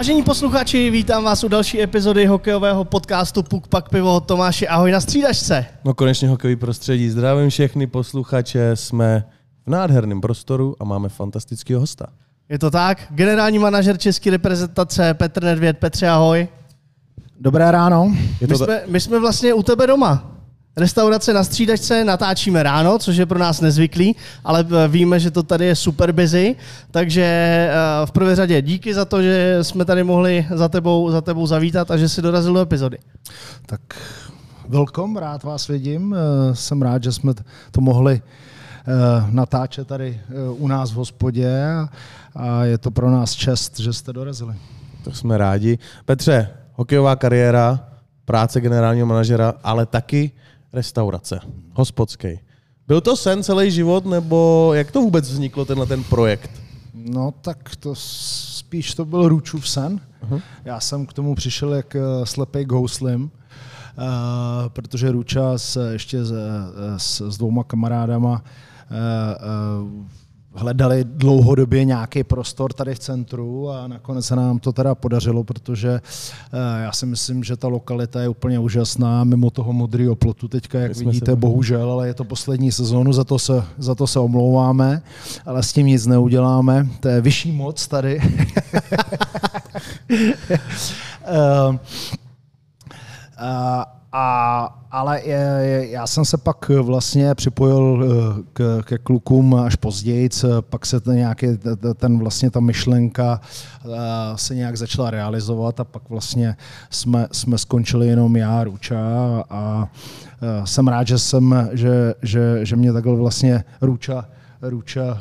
Vážení posluchači, vítám vás u další epizody hokejového podcastu Puk Pak Pivo. Tomáši, ahoj na střídačce. No konečně hokejový prostředí. Zdravím všechny posluchače, jsme v nádherném prostoru a máme fantastického hosta. Je to tak, generální manažer české reprezentace Petr Nedvěd. Petře, ahoj. Dobré ráno. My jsme vlastně u tebe doma. Restaurace na střídačce, natáčíme ráno, což je pro nás nezvyklý, ale víme, že to tady je super busy, takže v prvé řadě díky za to, že jsme tady mohli za tebou zavítat a že jsi dorazil do epizody. Tak welcome, rád vás vidím. Jsem rád, že jsme to mohli natáčet tady u nás v hospodě a je to pro nás čest, že jste dorazili. To jsme rádi. Petře, hokejová kariéra, práce generálního manažera, ale taky restaurace, hospodský. Byl to sen celý život, nebo jak to vůbec vzniklo, ten projekt? No tak to spíš to byl Růčův sen. Uh-huh. Já jsem k tomu přišel jak slepej k houslim, protože Růča ještě s dvouma kamarádama hledali dlouhodobě nějaký prostor tady v centru a nakonec se nám to teda podařilo, protože já si myslím, že ta lokalita je úplně úžasná, mimo toho modrýho plotu teďka, jak vidíte, bohužel, ale je to poslední sezónu, za to se omlouváme, ale s tím nic neuděláme, to je vyšší moc tady. Ale já jsem se pak vlastně připojil ke klukům až později, pak se ta myšlenka se nějak začala realizovat a pak vlastně jsme skončili jenom já a Růča a jsem rád, že mě takhle vlastně Růča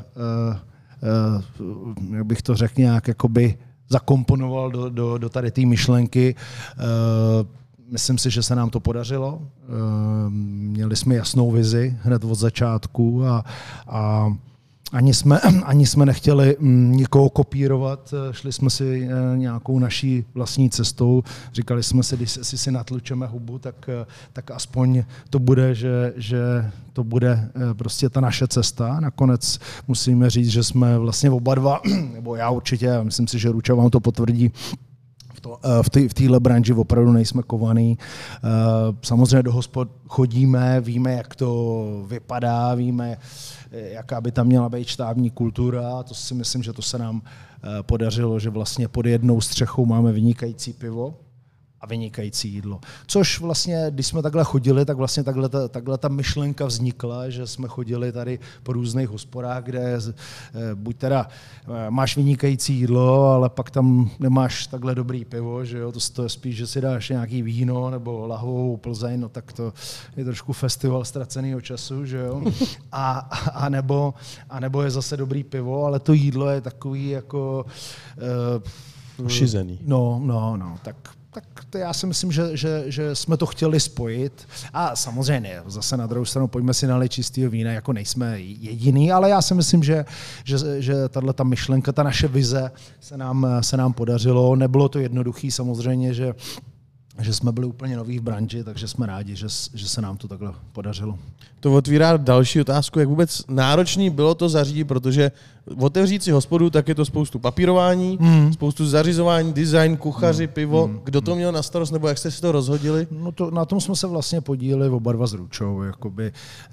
jak bych to řekl, nějak jakoby zakomponoval do tady té myšlenky. Myslím si, že se nám to podařilo. Měli jsme jasnou vizi hned od začátku a ani jsme nechtěli nikoho kopírovat. Šli jsme si nějakou naší vlastní cestou. Říkali jsme si, když si natlučeme hubu, tak aspoň to bude, že to bude prostě ta naše cesta. Nakonec musíme říct, že jsme vlastně oba dva, nebo já určitě, myslím si, že Růča vám to potvrdí, v téhle branži opravdu nejsme kovaný. Samozřejmě do hospod chodíme, víme, jak to vypadá, víme, jaká by tam měla být štábní kultura. To si myslím, že to se nám podařilo, že vlastně pod jednou střechou máme vynikající pivo a vynikající jídlo. Což vlastně, když jsme takhle chodili, tak vlastně takhle ta myšlenka vznikla, že jsme chodili tady po různých hospodách, kde buď teda máš vynikající jídlo, ale pak tam nemáš takhle dobrý pivo, že jo, to je spíš, že si dáš nějaký víno nebo lahvovou Plzeň, no tak to je trošku festival ztraceného času, že jo. A nebo je zase dobrý pivo, ale to jídlo je takový jako šizený. No, tak to já si myslím, že jsme to chtěli spojit. A samozřejmě, zase na druhou stranu, pojďme si nalít čistého vína, jako nejsme jediný, ale já si myslím, že tato myšlenka, ta naše vize se nám podařilo. Nebylo to jednoduché, samozřejmě, že jsme byli úplně noví v branži, takže jsme rádi, že se nám to takhle podařilo. To otvírá další otázku, jak vůbec náročný bylo to zařídit, protože otevřít si hospodu, tak je to spoustu papírování, spoustu zařizování, design, kuchaři, pivo. Kdo to měl na starost, nebo jak jste si to rozhodili? No na tom jsme se vlastně podíleli oba dva s Růčou. Jakoby,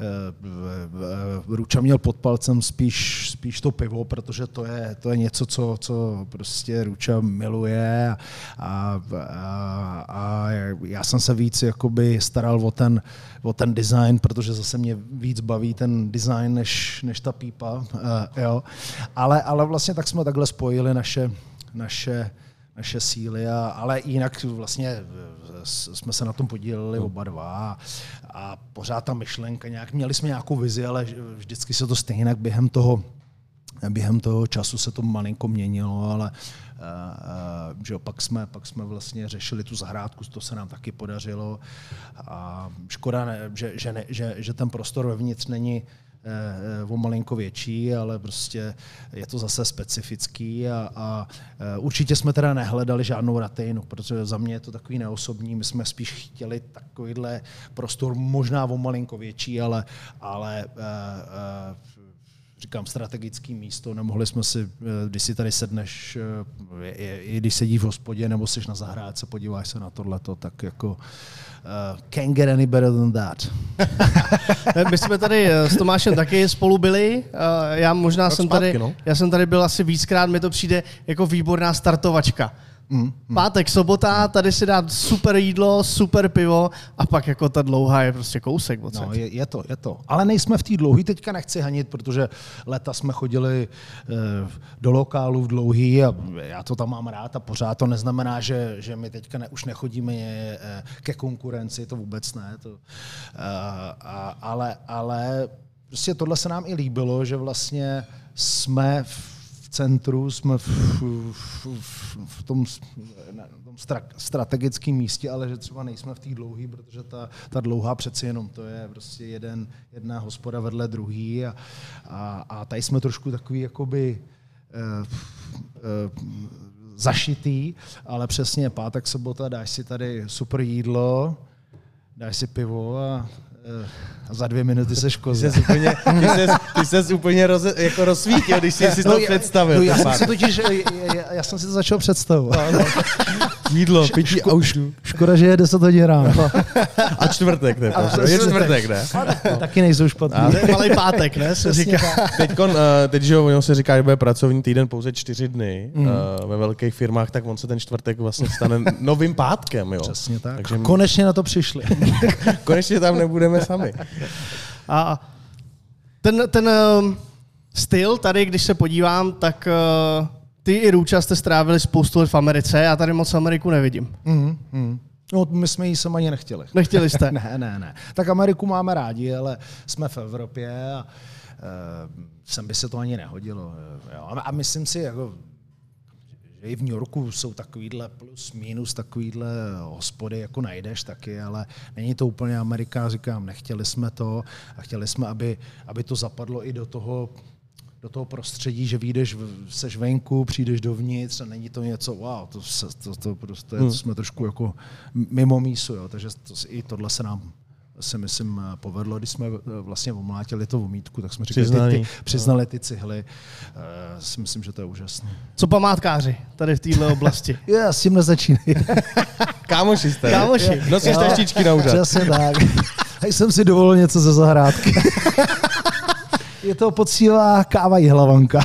Růča měl pod palcem spíš to pivo, protože to je něco, co prostě Růča miluje a já jsem se víc jakoby staral o ten design, protože zase mě víc baví ten design než ta pípa. Jo. Ale vlastně tak jsme takhle spojili naše síly, ale jinak vlastně jsme se na tom podíleli oba dva a pořád ta myšlenka měli jsme nějakou vizi, ale vždycky se to stejně během toho času se to malinko měnilo, ale že pak jsme vlastně řešili tu zahrádku, to se nám taky podařilo a škoda, že ten prostor vevnitř není o malinko větší, ale prostě je to zase specifický a určitě jsme teda nehledali žádnou ratejnu, protože za mě je to takový neosobní, my jsme spíš chtěli takovýhle prostor možná o malinko větší, ale říkám, strategické místo, nemohli jsme si, když si tady sedneš, když sedíš v hospodě, nebo jsi na zahrádce, podíváš se na tohleto, tak jako can't get any better than that. My jsme tady s Tomášem taky spolu byli, já možná jsem tady byl asi víckrát, mi to přijde jako výborná startovačka. Pátek, sobota, tady si dát super jídlo, super pivo a pak jako ta dlouhá je prostě kousek. No, je to. Ale nejsme v té dlouhý, teďka nechci hanit, protože leta jsme chodili do lokálu v dlouhý a já to tam mám rád a pořád to neznamená, že my teďka už nechodíme ke konkurenci, to vůbec ne. Ale prostě tohle se nám i líbilo, že vlastně jsme v centru, jsme v tom strategickém místě, ale že třeba nejsme v té dlouhé, protože ta dlouhá přeci jenom to je prostě jedna hospoda vedle druhý a tady jsme trošku takový jakoby zašitý, ale přesně pátek, sobota, dáš si tady super jídlo, dáš si pivo a za 2 minuty seš koza. Ty ses úplně jako rozsvítil, když jsi si to představil. Já jsem si to začal představovat. Jídlo, pití a už. Škoda, že je 10 hodin ráno. A čtvrtek, ne? Je čtvrtek, ne? Taky nejsou špatný. Malý pátek, ne? Se říká. Teď, že on se říká, že bude pracovní týden pouze 4 dny ve velkých firmách, tak on se ten čtvrtek vlastně stane novým pátkem. Jo? Přesně tak. Takže konečně na to přišli. Konečně tam nebudeme sami. A ten styl tady, když se podívám, tak ty i Růča jste strávili spoustu let v Americe, já tady moc Ameriku nevidím. No, my jsme ji sem ani nechtěli. Nechtěli jste? Ne. Tak Ameriku máme rádi, ale jsme v Evropě a sem by se to ani nehodilo. Jo. A myslím si, jako, že i v New Yorku jsou takovýhle plus minus takovýhle hospody, jako najdeš taky, ale není to úplně Amerika, říkám, nechtěli jsme to a chtěli jsme, aby to zapadlo i do toho prostředí, že vyjdeš, seš venku, přijdeš dovnitř a není to něco, wow, to prostě jsme trošku jako mimo mísu, jo, takže i tohle se nám si myslím povedlo, když jsme vlastně omlátili to omítku, tak jsme říkali, přiznali ty cihly, si myslím, že to je úžasné. Co památkáři tady v této oblasti? S tím nezačínej. Kámoši jste. Kámoši. Nosíš taštičky na úřad. Přesně tak. A jsem si dovolil něco ze zahrádky. Je to poctivá káva i hlavanka.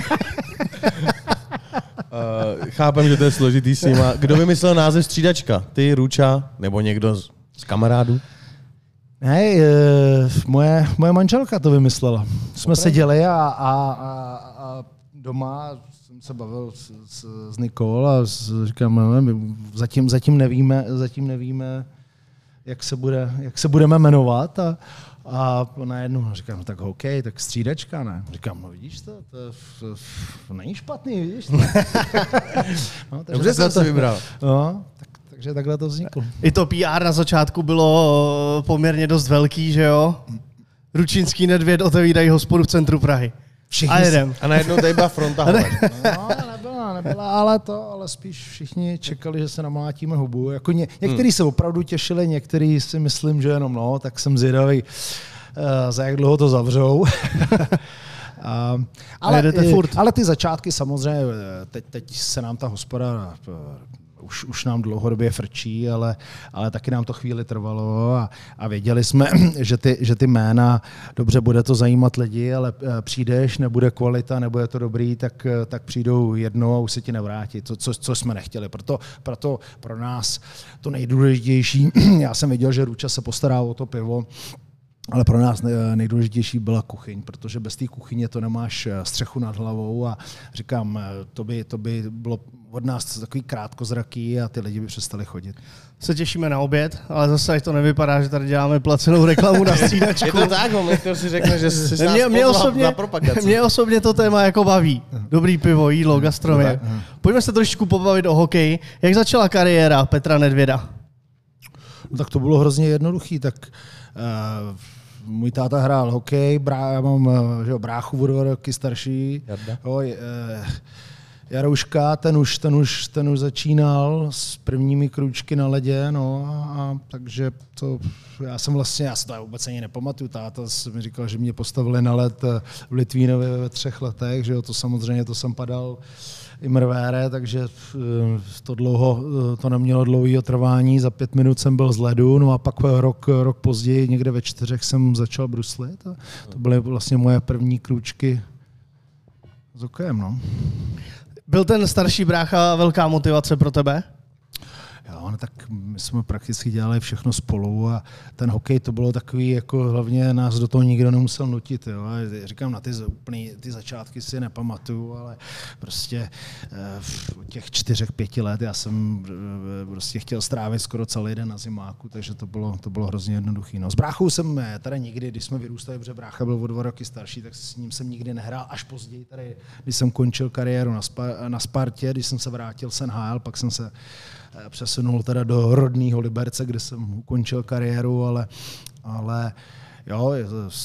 Chápem, že to je složitý s nima. Kdo vymyslel název střídačka? Ty, Růča, nebo někdo z kamarádů? Ne, moje manželka to vymyslela. Jsme seděli a doma jsem se bavil s Nikol a říkám, zatím nevíme, jak se budeme jmenovat a najednou říkám, no tak hokej, tak střídačka, ne? Říkám, no vidíš to není špatný, vidíš to? No, dobře jsem se vybral. No, takže takhle to vzniklo. I to PR na začátku bylo poměrně dost velký, že jo? Ručínský Nedvěd otevírají hospodu v centru Prahy. Všichni a jedem. A najednou tady byla fronta. No, nebyla, ale spíš všichni čekali, že se namlátíme hubu. Jako někteří se opravdu těšili, někteří si myslím, že jenom tak jsem zvědavý, za jak dlouho to zavřou. Ale ty začátky samozřejmě, teď se nám ta hospoda už nám dlouhodobě frčí, ale taky nám to chvíli trvalo a věděli jsme, že ty jména, dobře, bude to zajímat lidi, ale přijdeš, nebude kvalita, nebude to dobrý, tak přijdou jednou a už se ti nevrátí, co jsme nechtěli. Proto pro nás to nejdůležitější, já jsem věděl, že Růča se postará o to pivo, ale pro nás nejdůležitější byla kuchyň, protože bez té kuchyně to nemáš střechu nad hlavou a říkám, to by bylo od nás takový krátkozraký a ty lidi by přestali chodit. Se těšíme na oběd, ale zase to nevypadá, že tady děláme placenou reklamu na střídačku. Je to tak, to si řekne, že jsi nás na propagaci. Mě osobně to téma jako baví. Dobrý pivo, jídlo, gastronomie. Pojďme se trošičku pobavit o hokeji. Jak začala kariéra Petra Nedvěda? No, tak to bylo hrozně jednoduchý, tak můj táta hrál hokej, já mám bráchu o 2 roky starší. Jarouška, ten už začínal s prvními krůčky na ledě, no a takže to, já si to vůbec ani nepamatuju, táta mi říkal, že mě postavili na led v Litvínově ve 3 letech, že jo, to samozřejmě, to jsem padal i mrvére, takže to nemělo dlouhého trvání, za 5 minut jsem byl z ledu, no a pak rok později, někde ve 4 jsem začal bruslit a to byly vlastně moje první krůčky s hokejem, no. Byl ten starší brácha velká motivace pro tebe? Jo, no tak my jsme prakticky dělali všechno spolu a ten hokej to bylo takový, jako hlavně nás do toho nikdo nemusel nutit. Jo. A říkám, na ty začátky si nepamatuju, ale prostě v těch 4-5 let já jsem prostě chtěl strávit skoro celý den na zimáku, takže to bylo hrozně jednoduché. No. S bráchou jsem tady nikdy, když jsme vyrůstali, protože brácha byl o 2 roky starší, tak s ním jsem nikdy nehrál, až později tady, když jsem končil kariéru na Spartě, když jsem se vrátil z NHL, pak jsem se přesunul teda do rodného Liberce, kde jsem ukončil kariéru, ale jo,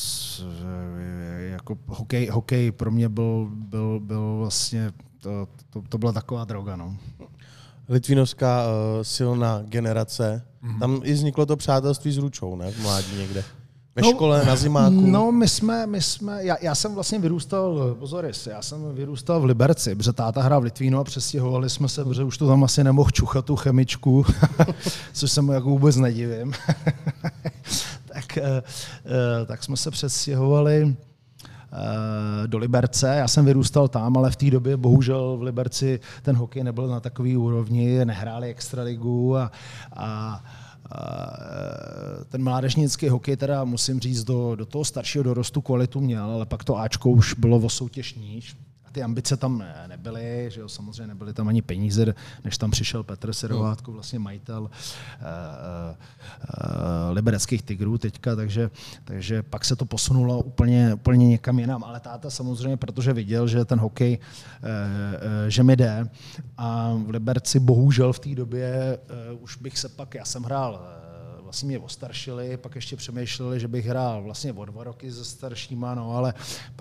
jako hokej pro mě byl vlastně, to byla taková droga, no. Litvínovská silná generace. Tam i vzniklo to přátelství s Ručou, ne? V mládí někde. Ve škole, na zimáku? No, my jsme já jsem vlastně vyrůstal v Liberci, protože táta hrál v Litvínu a přestěhovali jsme se, protože už to tam asi nemohl čuchat tu chemičku, což se mu jako vůbec nedivím. tak jsme se přestěhovali do Liberce. Já jsem vyrůstal tam, ale v té době bohužel v Liberci ten hokej nebyl na takový úrovni, nehráli extraligu a ten mládežnický hokej teda musím říct do toho staršího dorostu kvalitu měl, ale pak to Ačko už bylo o soutěž níž. A ty ambice tam nebyly, že jo, samozřejmě nebyly tam ani peníze, než tam přišel Petr Serovátko, vlastně majitel libereckých Tigrů teďka, takže pak se to posunulo úplně někam jinam, ale táta samozřejmě, protože viděl, že ten hokej, že mi jde a v Liberci bohužel v té době už bych se pak, já jsem hrál, vlastně mě ostaršili, pak ještě přemýšleli, že bych hrál vlastně o 2 roky se staršíma, no ale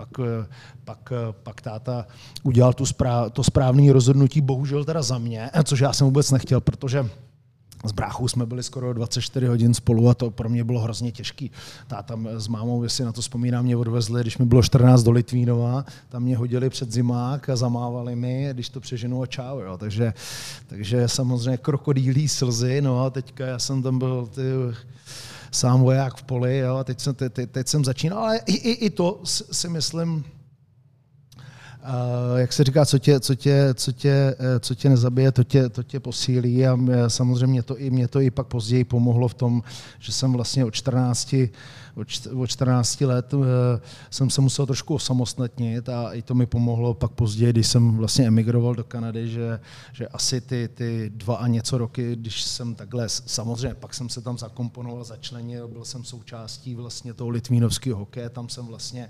pak táta udělal to správné rozhodnutí, bohužel teda za mě, což já jsem vůbec nechtěl, protože s bráchou jsme byli skoro 24 hodin spolu a to pro mě bylo hrozně těžký. Táta s mámou, jestli na to vzpomínám, mě odvezli, když mi bylo 14 do Litvínova, tam mě hodili před zimák a zamávali mi, když to přeženu a čau. Jo. Takže samozřejmě krokodýlí slzy, no a teďka já jsem tam byl sám voják v poli, jo, a teď jsem začínal, ale i to si myslím, jak se říká, co tě nezabije, to tě posílí a samozřejmě mě to i pak později pomohlo v tom, že jsem vlastně od 14 let jsem se musel trošku osamostatnit a i to mi pomohlo pak později, když jsem vlastně emigroval do Kanady, že asi ty 2 a něco roky, když jsem takhle, samozřejmě pak jsem se tam zakomponoval, začlenil, byl jsem součástí vlastně toho litvínovského hokeje, tam jsem vlastně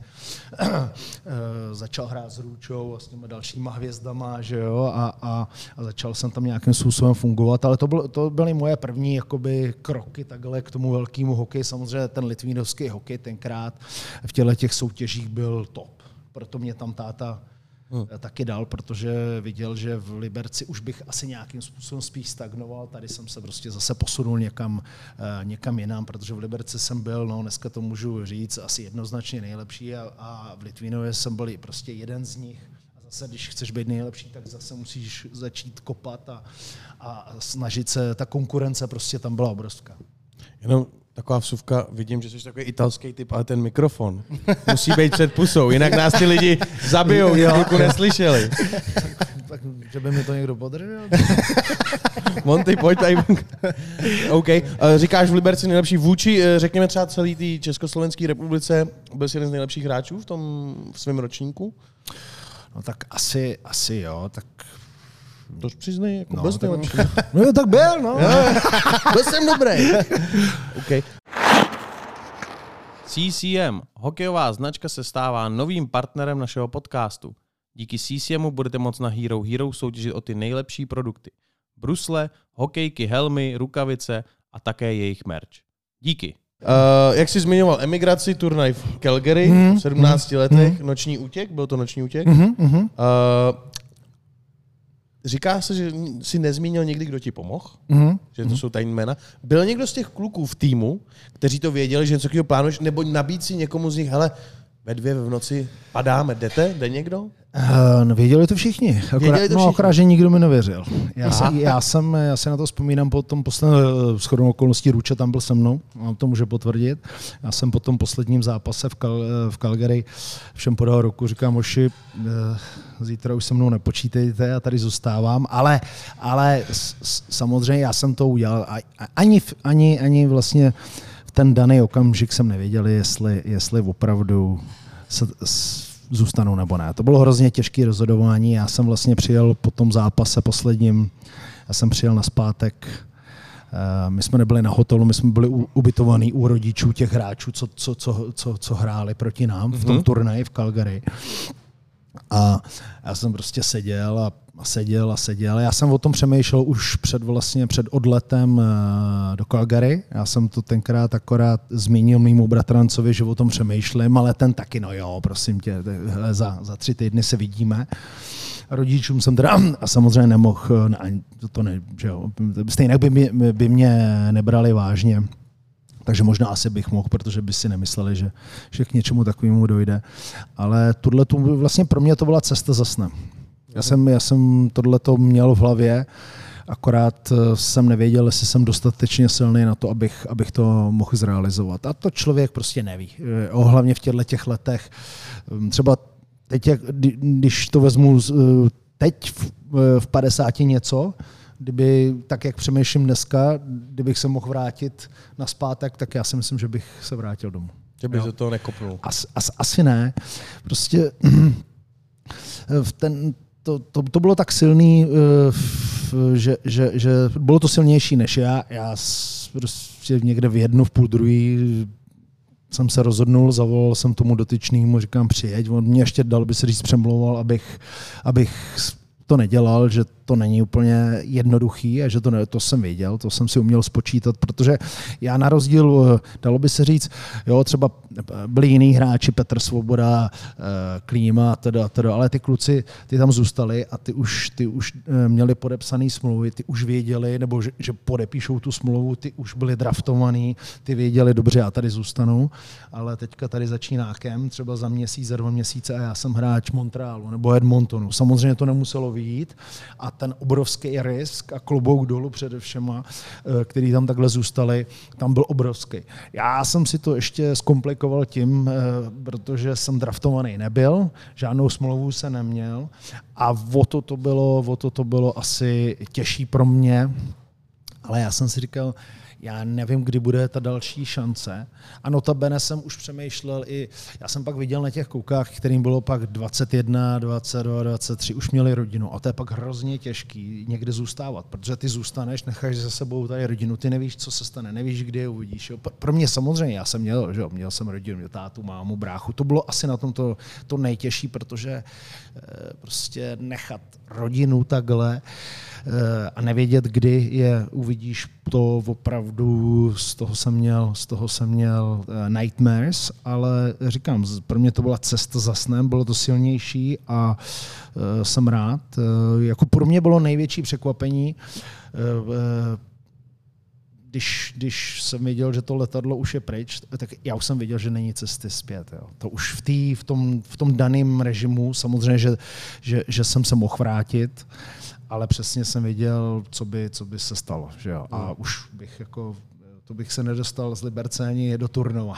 začal hrát s Růčou a s těma dalšíma hvězdama, že jo, a začal jsem tam nějakým způsobem fungovat, ale to byly moje první jakoby kroky takhle k tomu velkému hokeji, samozřejmě ten litvínovský hokej tenkrát v těch soutěžích byl top. Proto mě tam táta taky dal, protože viděl, že v Liberci už bych asi nějakým způsobem spíš stagnoval. Tady jsem se prostě zase posunul někam jinam, protože v Liberci jsem byl, no dneska to můžu říct, asi jednoznačně nejlepší a v Litvínově jsem byl prostě jeden z nich. A zase, když chceš být nejlepší, tak zase musíš začít kopat a snažit se, ta konkurence prostě tam byla obrovská. Jenom taková vsuvka, vidím, že jsi takový italský typ, ale ten mikrofon musí být před pusou, jinak nás ty lidi zabijou, chvilku neslyšeli. Tak, že by mi to někdo podržel? Monty, pojď tady. OK. Říkáš v Liberci nejlepší vůči, řekněme třeba celý té Československé republice, byl jsi jeden z nejlepších hráčů v svém ročníku? No tak asi jo, tak... Tož přiznej, jako byl jsi nejlepší. No tak byl, no. Byl jsem dobrý. OK. CCM, hokejová značka, se stává novým partnerem našeho podcastu. Díky CCMu budete moct na Hero Hero soutěžit o ty nejlepší produkty. Brusle, hokejky, helmy, rukavice a také jejich merch. Díky. Jak jsi zmiňoval emigraci, turnaj v Calgary v 17 letech, noční útěk, byl to noční útěk. říká se, že si nezmínil někdy, kdo ti pomohl, že to jsou tajné jména. Byl někdo z těch kluků v týmu, kteří to věděli, že něco takového plánuješ, nebo nabít si někomu z nich, hele, ve 2 v noci padáme, jde někdo? Věděli to všichni, akorát, že nikdo mi nevěřil. Já si na to vzpomínám po tom posledním shodou okolností, Ruča tam byl se mnou, on to může potvrdit. Já jsem po tom posledním zápase v Calgary všem podal ruku, říkám, moši, zítra už se mnou nepočítejte, já tady zůstávám, ale samozřejmě já jsem to udělal. Ani vlastně v ten daný okamžik jsem nevěděl, jestli opravdu zůstanou nebo ne. To bylo hrozně těžké rozhodování. Já jsem vlastně přijel po tom zápase posledním, já jsem přijel nazpátek. My jsme nebyli na hotelu, my jsme byli ubytovaní u rodičů těch hráčů, co hráli proti nám v tom turnaji v Calgary. A já jsem prostě seděl. Já jsem o tom přemýšlel už před odletem do Calgary. Já jsem to tenkrát akorát zmínil mému bratrancovi, že o tom přemýšlím, ale ten taky, no jo, prosím tě, za 3 týdny se vidíme. Rodičům jsem teda a samozřejmě nemohl, že jo, stejně by mě nebrali vážně. Takže možná asi bych mohl, protože by si nemysleli, že k něčemu takovému dojde. Ale vlastně pro mě to byla cesta za snem. Já jsem tohleto měl v hlavě, akorát jsem nevěděl, jestli jsem dostatečně silný na to, abych to mohl zrealizovat. A to člověk prostě neví. Hlavně v těchto letech. Třeba teď, když to vezmu teď v 50 něco, kdyby, tak jak přemýšlím dneska, kdybych se mohl vrátit nazpátek, tak já si myslím, že bych se vrátil domů. Že bych se toho nekopnul. Asi ne. Prostě to bylo tak silný, že bylo to silnější než já. Já prostě někde v 1:30 jsem se rozhodnul, zavolal jsem tomu dotyčnému, říkám přijeď. On mě ještě dal by se říct přemlouval, abych to nedělal, že to není úplně jednoduchý a že to jsem věděl, to jsem si uměl spočítat, protože já na rozdíl, dalo by se říct, jo, třeba byli jiní hráči, Petr Svoboda, Klíma, teda, ale ty kluci, ty tam zůstali a ty už měli podepsaný smlouvy, ty už věděli, nebo že podepíšou tu smlouvu, ty už byli draftovaný, ty věděli, dobře, já tady zůstanu, ale teďka tady začíná kemp, třeba za měsíc, za 2 měsíce a já jsem hráč Montrealu nebo Edmontonu. Samozřejmě to nemuselo vyjít a ten obrovský risk a klobouk dolů přede všema, který tam takhle zůstali, tam byl obrovský. Já jsem si to ještě zkomplikoval tím, protože jsem draftovaný nebyl, žádnou smlouvu se neměl a o to bylo asi těžší pro mě, ale já jsem si říkal, já nevím, kdy bude ta další šance. A notabene jsem už přemýšlel já jsem pak viděl na těch koukách, kterým bylo pak 21, 22, 23, už měli rodinu. A to je pak hrozně těžký někde zůstávat, protože ty zůstaneš, necháš za sebou tady rodinu, ty nevíš, co se stane, nevíš, kdy je uvidíš. Jo. Pro mě samozřejmě, já jsem měl jsem rodinu, měl tátu, mámu, bráchu. To bylo asi na tom to nejtěžší, protože prostě nechat rodinu takhle a nevědět, kdy je uvidíš, to opravdu z toho jsem měl nightmares, ale říkám, pro mě to byla cesta za snem, bylo to silnější a jsem rád. Jako pro mě bylo největší překvapení, když jsem věděl, že to letadlo už je pryč, tak já už jsem věděl, že není cesty zpět. Jo. To už v tom daném režimu, samozřejmě, že jsem se mohl vrátit, ale přesně jsem věděl, co by se stalo. Že jo. A už bych se nedostal z Liberce ani do Turnova.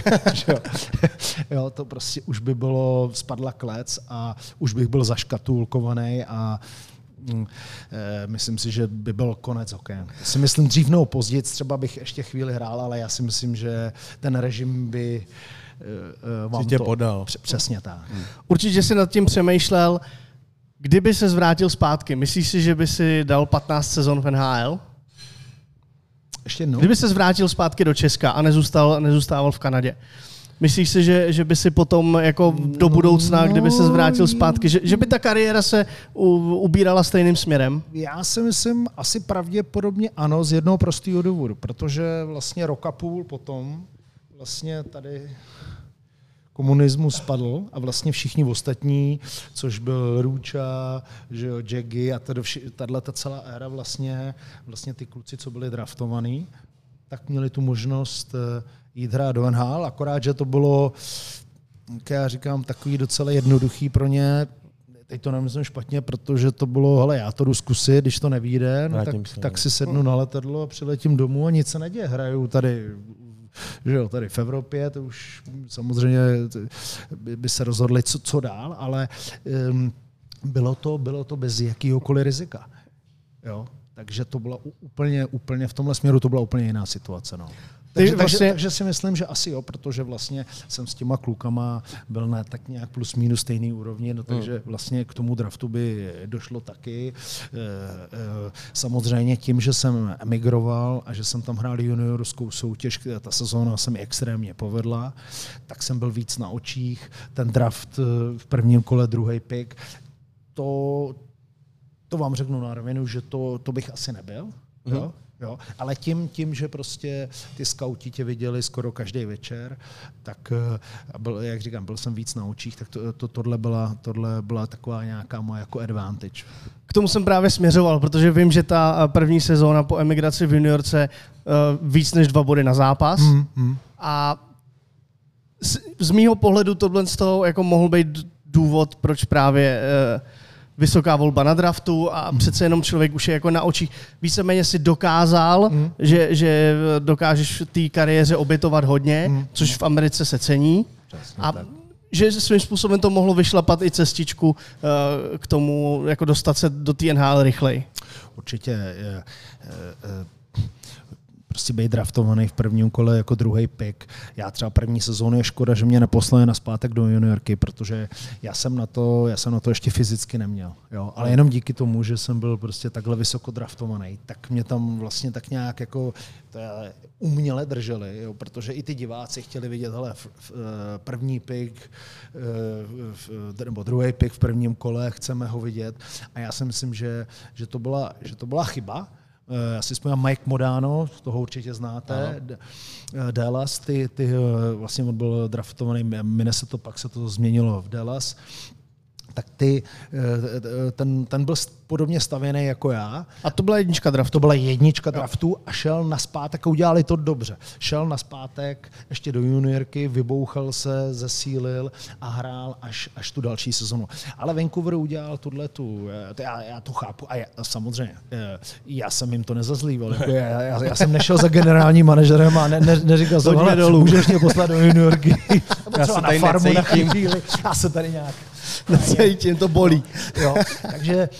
Jo, to prostě už by bylo, spadla klec a už bych byl zaškatulkovaný a myslím si, že by byl konec hokeje. Si myslím dřív nebo později, třeba bych ještě chvíli hrál, ale já si myslím, že ten režim by vám tě podal. Přesně tak. Určitě si nad tím přemýšlel, kdyby se zvrátil zpátky. Myslíš si, že by si dal 15 sezon v NHL? Ještě jednou. Kdyby se zvrátil zpátky do Česka a nezůstával v Kanadě. Myslíš si, že by si potom jako do budoucna, kdyby se zvrátil zpátky, že by ta kariéra se ubírala stejným směrem? Já si myslím, asi pravděpodobně ano, z jednoho prostého důvodu, protože vlastně rok a půl potom vlastně tady komunismus spadl a vlastně všichni ostatní, což byl Růča, že jo, Jaggy a tato celá éra vlastně ty kluci, co byli draftovaný, tak měli tu možnost jít hrát do NHL, akorát, že to bylo, jak já říkám, takový docela jednoduchý pro ně. Teď to nemyslím špatně, protože to bylo, hele, já to jdu zkusit, když to nevyjde, no, tak si sednu na letadlo a přiletím domů a nic se neděje. Hraju tady, že jo, tady v Evropě, to už samozřejmě by se rozhodli, co dál, ale bylo to bez jakýhokoliv rizika. Jo? Takže to byla úplně v tomhle směru to byla úplně jiná situace. No. Takže si myslím, že asi jo, protože vlastně jsem s těma klukama byl na tak nějak plus minus stejný úrovni, no, takže vlastně k tomu draftu by došlo taky. Samozřejmě tím, že jsem emigroval a že jsem tam hrál juniorskou soutěž, ta sezóna se mi extrémně povedla, tak jsem byl víc na očích. Ten draft v prvním kole, druhý pick, to vám řeknu na rovinu, že to bych asi nebyl. Jo? Jo, ale tím, že prostě ty skauti tě viděli skoro každý večer, tak jak říkám, byl jsem víc na očích, tak tohle byla taková nějaká moje jako advantage. K tomu jsem právě směřoval, protože vím, že ta první sezóna po emigraci v juniorce víc než 2 body na zápas. A z mýho pohledu tohle z toho jako mohl být důvod, proč právě vysoká volba na draftu a přece jenom člověk už je jako na očích. Víceméně si dokázal, že dokážeš v té kariéře obětovat hodně, což v Americe se cení. Přesně a tak. že svým způsobem to mohlo vyšlapat i cestičku k tomu, jako dostat se do té NHL rychleji. Určitě. Prostě být draftovaný v prvním kole jako druhý pick. Já třeba první sezónu je škoda, že mě neposlali nazpátek do juniorky, protože já jsem na to ještě fyzicky neměl. Jo? Ale jenom díky tomu, že jsem byl prostě takhle vysoko draftovaný, tak mě tam vlastně tak nějak jako uměle drželi, jo? Protože i ty diváci chtěli vidět, hele, první pick nebo druhý pick v prvním kole, chceme ho vidět. A já si myslím, že to byla chyba. Já si vzpomínám Mike Modano, toho určitě znáte, Dallas, vlastně on byl draftovaný Minnesota, pak se to změnilo v Dallas, tak ten byl podobně stavěný jako já. A to byla jednička draftu. To byla jednička draftu a šel nazpátek a udělali to dobře. Šel nazpátek ještě do juniorky, vybouchal se, zesílil a hrál až tu další sezonu. Ale Vancouver udělal já to chápu a samozřejmě, já jsem jim to nezazlíval. Jako já jsem nešel za generálním manažerem a neříkal jsem, můžeš mě poslat do juniorky. Já se tady necítím. Já se tady nějak Necítím, to bolí. Jo, takže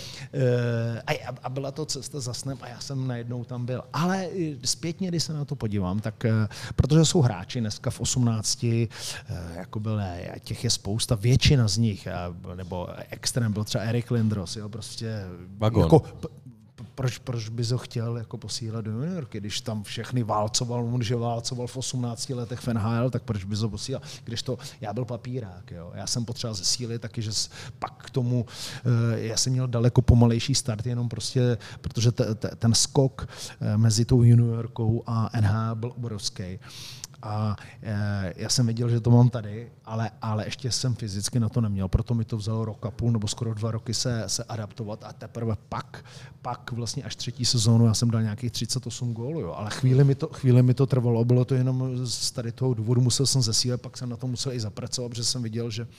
a byla to cesta za snem a já jsem najednou tam byl. Ale zpětně, když se na to podívám, tak protože jsou hráči dneska v 18, jako těch je spousta, většina z nich, nebo extrém byl třeba Eric Lindros, jo, prostě jako, proč bys ho chtěl jako posílat do juniorky, když tam všechny válcoval, že válcoval v 18 letech v NHL, tak proč bys ho posílal, když to, já byl papírák, jo. Já jsem potřeboval zesílit taky, že pak k tomu, já jsem měl daleko pomalejší start, jenom prostě, protože ten skok mezi tou juniorkou a NHL byl obrovský. A já jsem věděl, že to mám tady, ale ještě jsem fyzicky na to neměl, proto mi to vzalo rok a půl nebo skoro 2 roky se adaptovat a teprve pak vlastně až 3. sezónu já jsem dal nějakých 38 gólů, jo. Ale chvíli mi to trvalo, bylo to jenom z tady toho důvodu, musel jsem zesílit, pak jsem na to musel i zapracovat, protože jsem viděl, že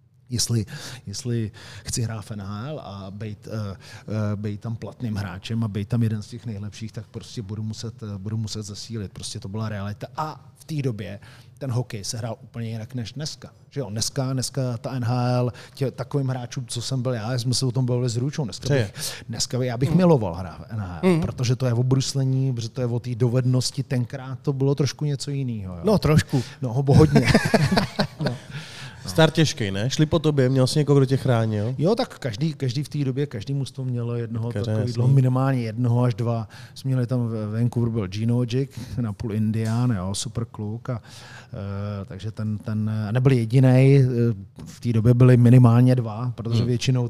jestli chci hrát v NHL a být tam platným hráčem a být tam jeden z těch nejlepších, tak prostě budu muset zesílit. Prostě to byla realita. A v té době ten hokej se hrál úplně jinak než dneska. Že jo, dneska ta NHL, takovým hráčům, co jsem byl já, jsme se o tom bavili s Růčou, dneska já bych miloval hrát v NHL, protože to je o bruslení, protože to je o té dovednosti, tenkrát to bylo trošku něco jiného. No trošku. No, hodně. No. Start těžký, ne? Šli po tobě, měl jsi někoho, kdo tě chránil? Jo, tak každý v té době, každý mužstvo mělo jednoho takového, minimálně 1 až 2. Jsme měli tam v Vancouver byl Gino Jick, napůl Indián, jo, super kluk. Takže ten nebyl jediný, v té době byli minimálně 2, protože většinou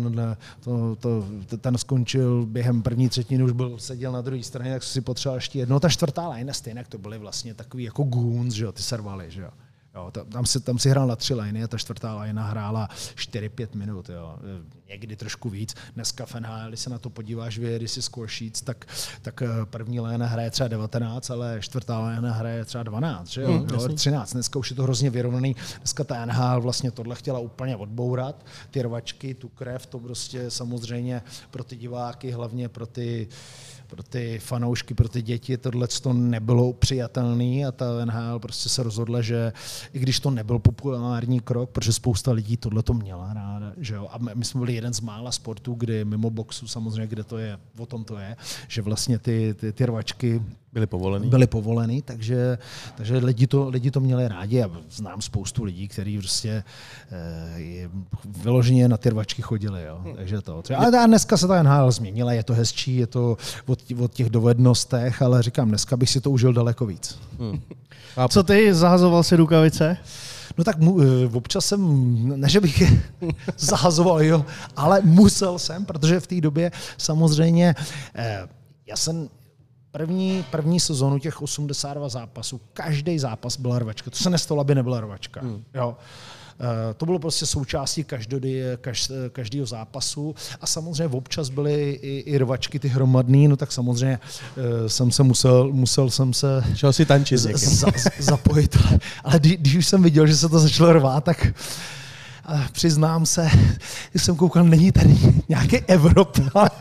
ten skončil během první třetiny, už seděl na druhé straně, tak si potřeboval ještě jedno. Ta 4. line stejně, to byly vlastně takový jako goons, že jo, ty servaly, že jo. Jo, tam si hrál na 3 liny a ta 4. lina hrála 4-5 minut. Jo. Někdy trošku víc. Dneska v NHL, když se na to podíváš, když si score sheets, tak první lina hraje třeba 19, ale 4. lina hraje třeba 12, že jo? 13. Dneska už je to hrozně vyrovnaný. Dneska ta NHL vlastně tohle chtěla úplně odbourat. Ty rvačky, tu krev, to prostě samozřejmě pro ty diváky, hlavně pro ty fanoušky, pro ty děti, tohle to nebylo přijatelné a ta NHL prostě se rozhodla, že i když to nebyl populární krok, protože spousta lidí tohle to měla ráda, že jo. A my jsme byli jeden z mála sportů, kdy mimo boxu samozřejmě, kde to je, o tom to je, že vlastně ty rvačky byly povolený, takže lidi to měli rádi a znám spoustu lidí, kteří prostě vyloženě na ty rvačky chodili. Jo. Takže to. A dneska se ta NHL změnila, je to hezčí, je to od těch dovednostech, ale říkám, dneska bych si to užil daleko víc. Co ty, zahazoval si rukavice? No tak občas jsem, ne že bych je zahazoval, jo, ale musel jsem, protože v té době samozřejmě já jsem první sezónu těch 82 zápasů, každý zápas byla rvačka. To se nestalo, aby nebyla rvačka. Jo. To bylo prostě součástí každého zápasu a samozřejmě občas byly i rvačky ty hromadný, no tak samozřejmě jsem se musel jsem se šel si tančit zapojit. Ale když už jsem viděl, že se to začalo rvát, tak přiznám se, když jsem koukal, není tady nějaký Evropa.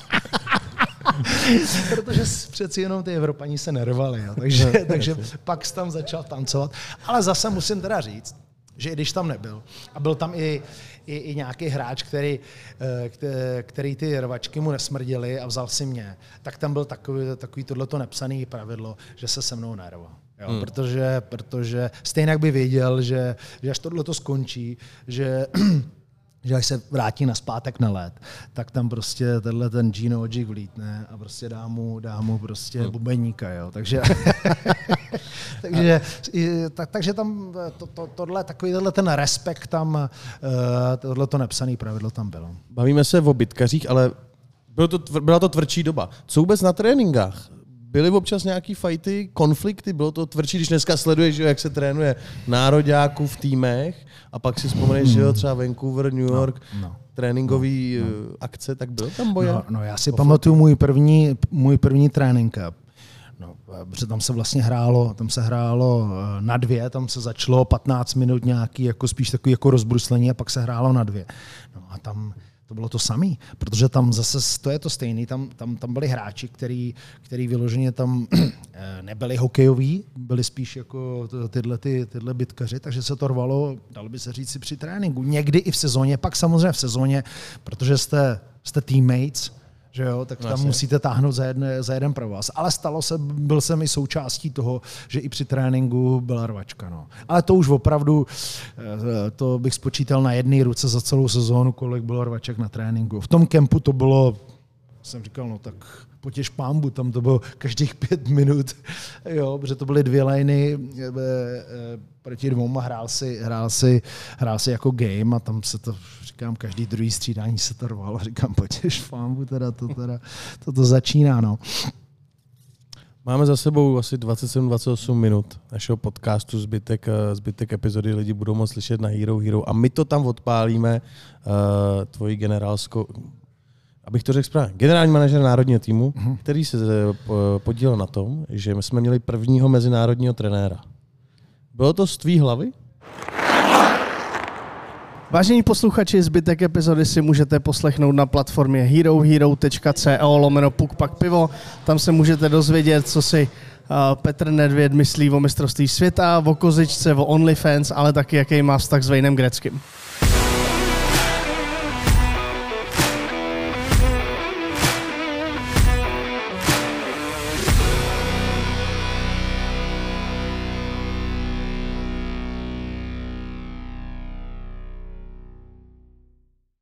Protože přeci jenom ty Evropani se nervali, jo. Takže pak jsem tam začal tancovat. Ale zase musím teda říct, že i když tam nebyl a byl tam i nějaký hráč, který ty rvačky mu nesmrdily a vzal si mě, tak tam byl takový tohleto nepsaný pravidlo, že se se mnou nerval. Jo, protože stejně jak by věděl, že až tohleto skončí, že až se vrátí naspátek na led, tak tam prostě ten Gino Odžik vlítne a prostě dá mu prostě bubeníka, jo. Takže tam takovýhle ten respekt tam, tohleto nepsaný pravidlo tam bylo. Bavíme se o bitkařích, ale byla to tvrdší doba. Co vůbec na tréninkách? Byly občas nějaký fajty, konflikty? Bylo to tvrdší, když dneska sleduješ, jak se trénuje nároďáků v týmech a pak si vzpomeneš, že jo, třeba Vancouver, New York, tréninkový akce, tak byl tam boje? No já si pamatuju můj první trénink. No, protože tam se vlastně hrálo na 2, tam se začalo 15 minut nějaký, jako spíš takový jako rozbruslení a pak se hrálo na 2. No a tam to bylo to samé, protože tam zase to je to stejný, tam byli hráči, který vyloženě tam nebyli hokejoví, byli spíš jako tyhle bitkaři, takže se to rvalo, dalo by se říct, při tréninku. Někdy i v sezóně, pak samozřejmě v sezóně, protože jste teammates, že jo, tak tam musíte táhnout za jeden provaz. Ale byl jsem i součástí toho, že i při tréninku byla rvačka. No. Ale to už opravdu, to bych spočítal na jedné ruce za celou sezónu, kolik bylo rvaček na tréninku. V tom kempu to bylo, jsem říkal, no tak potěž pambu, tam to bylo každých 5 minut, jo, protože to byly 2 liny proti 2 a hrál si jako game a tam se to, říkám, každý druhý střídání se to rvalo, říkám, potěž pambu, to začíná, no. Máme za sebou asi 27-28 minut našeho podcastu, zbytek epizody lidi budou moct slyšet na Hero Hero a my to tam odpálíme, tvoji generálskou, abych to řekl správně, generální manažer národního týmu, který se podílel na tom, že jsme měli prvního mezinárodního trenéra. Bylo to z tvý hlavy? Vážení posluchači, zbytek epizody si můžete poslechnout na platformě herohero.co/pukpakpivo. Tam se můžete dozvědět, co si Petr Nedvěd myslí o mistrovství světa, o kozičce, o OnlyFans, ale taky jaký má vztah s Waynem Gretzkym.